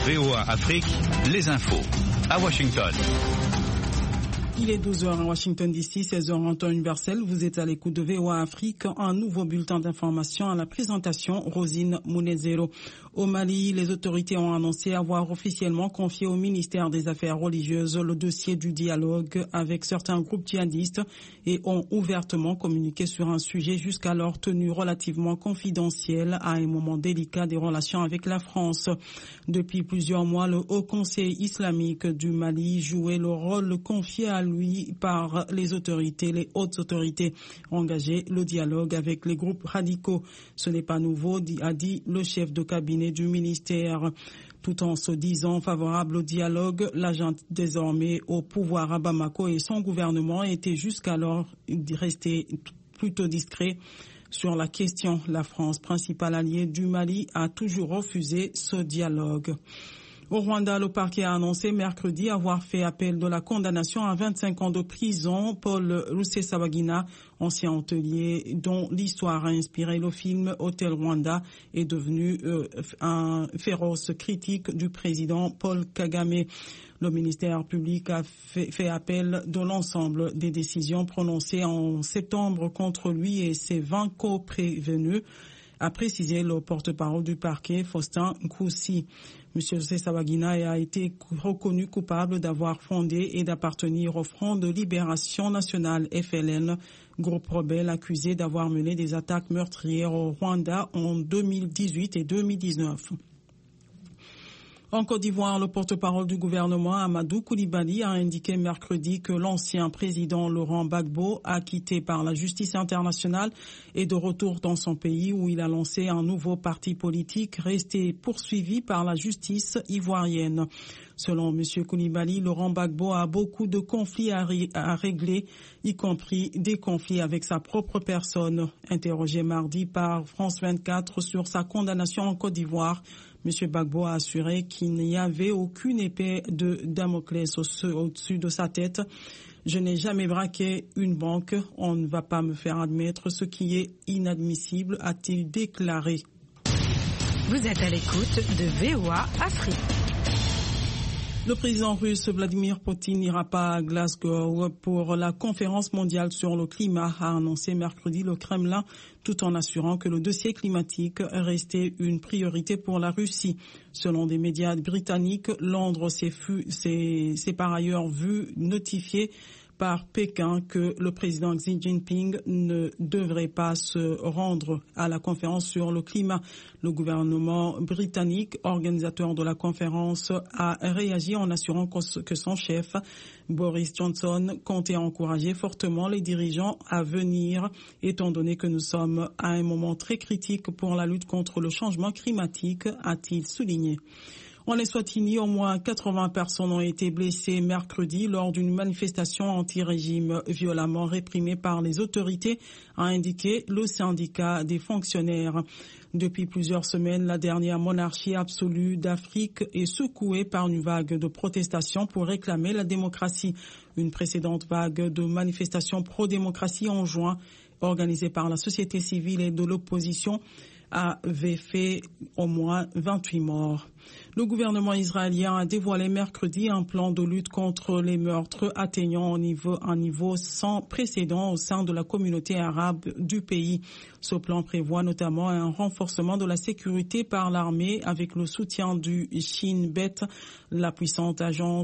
VOA Afrique, les infos. À Washington. Il est 12h à Washington DC, 16h en temps universel. Vous êtes à l'écoute de VOA Afrique. Un nouveau bulletin d'information à la présentation, Rosine Mounezero. Au Mali, les autorités ont annoncé avoir officiellement confié au ministère des Affaires religieuses le dossier du dialogue avec certains groupes djihadistes et ont ouvertement communiqué sur un sujet jusqu'alors tenu relativement confidentiel à un moment délicat des relations avec la France. Depuis plusieurs mois, le Haut Conseil islamique du Mali jouait le rôle confié à lui par les hautes autorités engagées le dialogue avec les groupes radicaux. Ce n'est pas nouveau, a dit le chef de cabinet du ministère. Tout en se disant favorable au dialogue, l'agent désormais au pouvoir à Bamako et son gouvernement étaient jusqu'alors restés plutôt discrets sur la question. La France, principal allié du Mali, a toujours refusé ce dialogue. Au Rwanda, le parquet a annoncé mercredi avoir fait appel de la condamnation à 25 ans de prison. Paul Rusesabagina, ancien hôtelier dont l'histoire a inspiré le film Hôtel Rwanda, est devenu un féroce critique du président Paul Kagame. Le ministère public a fait appel de l'ensemble des décisions prononcées en septembre contre lui et ses 20 co-prévenus, a précisé le porte-parole du parquet, Faustin Nkoussi. M. Rusesabagina a été reconnu coupable d'avoir fondé et d'appartenir au Front de Libération Nationale FLN, groupe rebelle accusé d'avoir mené des attaques meurtrières au Rwanda en 2018 et 2019. En Côte d'Ivoire, le porte-parole du gouvernement, Amadou Koulibaly, a indiqué mercredi que l'ancien président Laurent Gbagbo, acquitté par la justice internationale, est de retour dans son pays où il a lancé un nouveau parti politique resté poursuivi par la justice ivoirienne. Selon M. Koulibaly, Laurent Gbagbo a beaucoup de conflits à régler, y compris des conflits avec sa propre personne. Interrogé mardi par France 24 sur sa condamnation en Côte d'Ivoire, M. Gbagbo a assuré qu'il n'y avait aucune épée de Damoclès au-dessus de sa tête. Je n'ai jamais braqué une banque. On ne va pas me faire admettre ce qui est inadmissible, a-t-il déclaré. Vous êtes à l'écoute de VOA Afrique. Le président russe Vladimir Poutine n'ira pas à Glasgow pour la conférence mondiale sur le climat, a annoncé mercredi le Kremlin, tout en assurant que le dossier climatique restait une priorité pour la Russie. Selon des médias britanniques, Londres s'est par ailleurs vu notifier par Pékin que le président Xi Jinping ne devrait pas se rendre à la conférence sur le climat. Le gouvernement britannique, organisateur de la conférence, a réagi en assurant que son chef, Boris Johnson, comptait encourager fortement les dirigeants à venir, étant donné que nous sommes à un moment très critique pour la lutte contre le changement climatique, a-t-il souligné. En Eswatini, au moins 80 personnes ont été blessées mercredi lors d'une manifestation anti-régime violemment réprimée par les autorités, a indiqué le syndicat des fonctionnaires. Depuis plusieurs semaines, la dernière monarchie absolue d'Afrique est secouée par une vague de protestations pour réclamer la démocratie. Une précédente vague de manifestations pro-démocratie en juin, organisée par la société civile et de l'opposition, avait fait au moins 28 morts. Le gouvernement israélien a dévoilé mercredi un plan de lutte contre les meurtres atteignant un niveau sans précédent au sein de la communauté arabe du pays. Ce plan prévoit notamment un renforcement de la sécurité par l'armée avec le soutien du Shin Bet, la puissante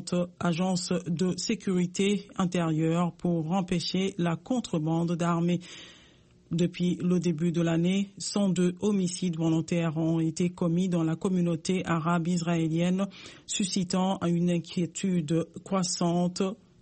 agence de sécurité intérieure pour empêcher la contrebande d'armes. Depuis le début de l'année, 102 homicides volontaires ont été commis dans la communauté arabe israélienne, suscitant une inquiétude croissante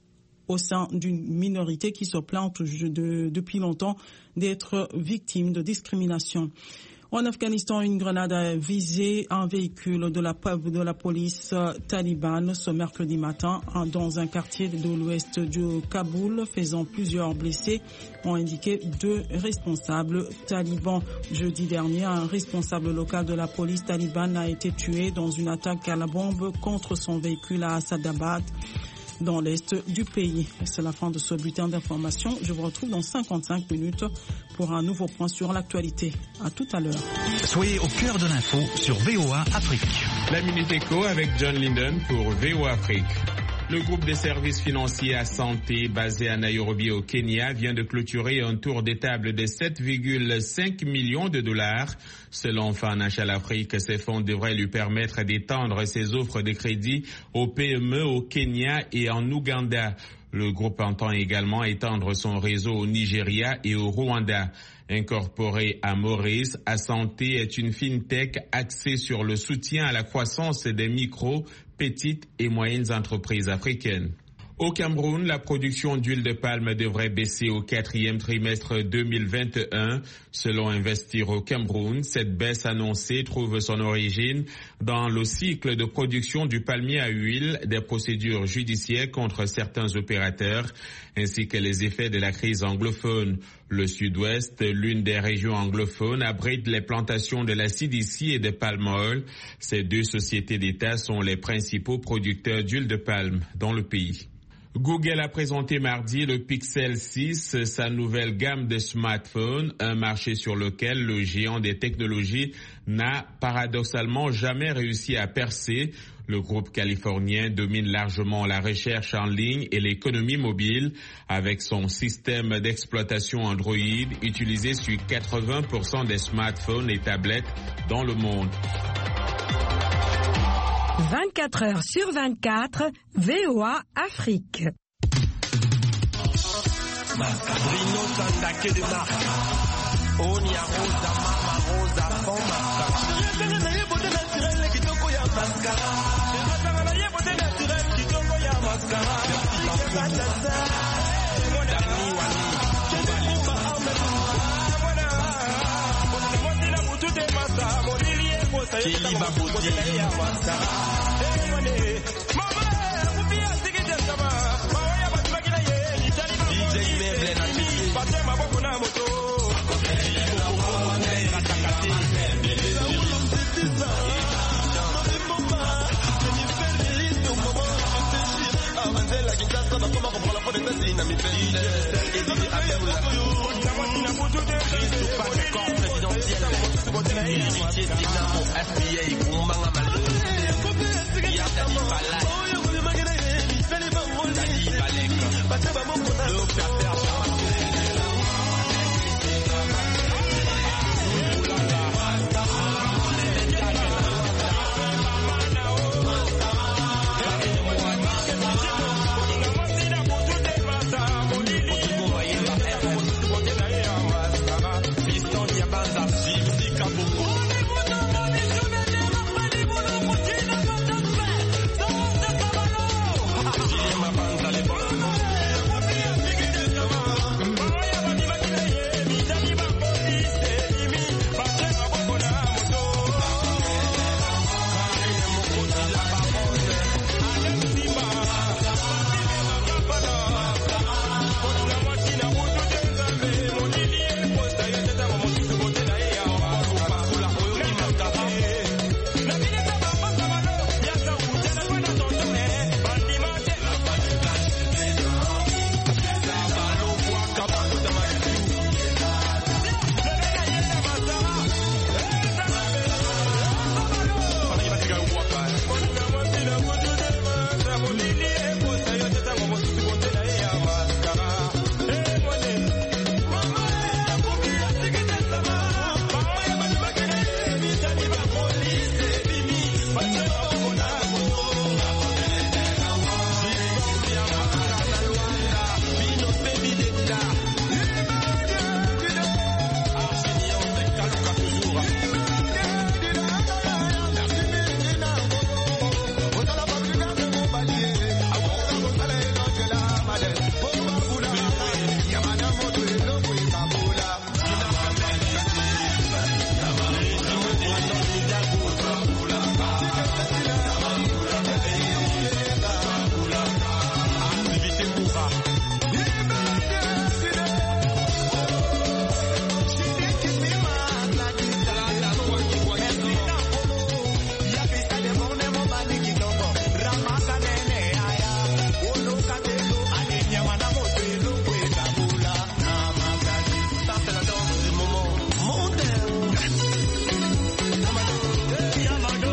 au sein d'une minorité qui se plaint depuis longtemps d'être victime de discrimination. En Afghanistan, une grenade a visé un véhicule de la police talibane ce mercredi matin dans un quartier de l'ouest du Kaboul, faisant plusieurs blessés, ont indiqué 2 responsables talibans. Jeudi dernier, un responsable local de la police talibane a été tué dans une attaque à la bombe contre son véhicule à Assadabad. dans l'est du pays. C'est la fin de ce bulletin d'information. Je vous retrouve dans 55 minutes pour un nouveau point sur l'actualité. À tout à l'heure. Soyez au cœur de l'info sur VOA Afrique. La Minute Éco avec John Linden pour VOA Afrique. Le groupe des services financiers à santé basé à Nairobi au Kenya vient de clôturer un tour des tables de 7,5 millions de dollars. Selon Financial Afrique, ces fonds devraient lui permettre d'étendre ses offres de crédit aux PME au Kenya et en Ouganda. Le groupe entend également étendre son réseau au Nigeria et au Rwanda. Incorporé à Maurice, Assanté est une fintech axée sur le soutien à la croissance des micro, petites et moyennes entreprises africaines. Au Cameroun, la production d'huile de palme devrait baisser au 4e trimestre 2021. Selon Investir au Cameroun, cette baisse annoncée trouve son origine dans le cycle de production du palmier à huile, des procédures judiciaires contre certains opérateurs, ainsi que les effets de la crise anglophone. Le Sud-Ouest, l'une des régions anglophones, abrite les plantations de la CDC et de palm oil. Ces deux sociétés d'État sont les principaux producteurs d'huile de palme dans le pays. Google a présenté mardi le Pixel 6, sa nouvelle gamme de smartphones, un marché sur lequel le géant des technologies n'a paradoxalement jamais réussi à percer. Le groupe californien domine largement la recherche en ligne et l'économie mobile avec son système d'exploitation Android utilisé sur 80% des smartphones et tablettes dans le monde. 24 heures sur 24, VOA Afrique. Présidentiel,